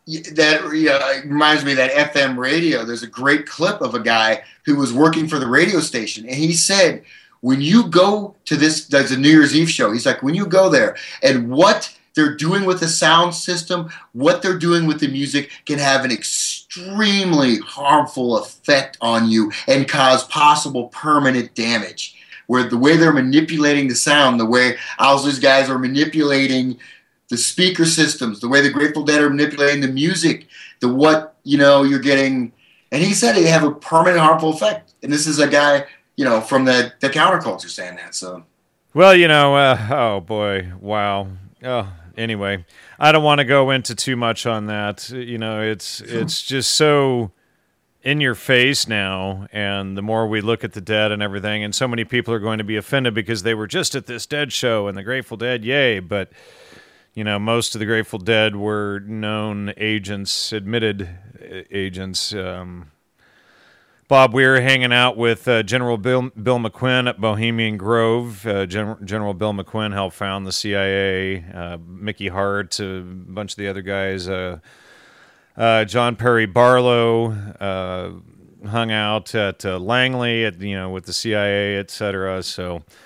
that it reminds me of that FM radio. There's a great clip of a guy who was working for the radio station, and he said, when you go to this, there's a New Year's Eve show. He's like, when you go there, and what they're doing with the sound system, what they're doing with the music can have an extremely harmful effect on you and cause possible permanent damage. Where the way they're manipulating the sound, the way Owsley's guys are manipulating the speaker systems, the way the Grateful Dead are manipulating the music, the what, you're getting. And he said it have a permanent harmful effect. And this is a guy, from the counterculture saying that. So, well, oh boy, wow. Oh, anyway, I don't want to go into too much on that. It's just so in your face now, and the more we look at the Dead and everything, and so many people are going to be offended because they were just at this Dead show and the Grateful Dead, yay, but most of the Grateful Dead were known agents, admitted agents. Bob Weir hanging out with General Bill McQuinn at Bohemian Grove. General Bill McQuinn helped found the CIA. Mickey Hart, a bunch of the other guys. John Perry Barlow hung out at Langley with the CIA, etc. So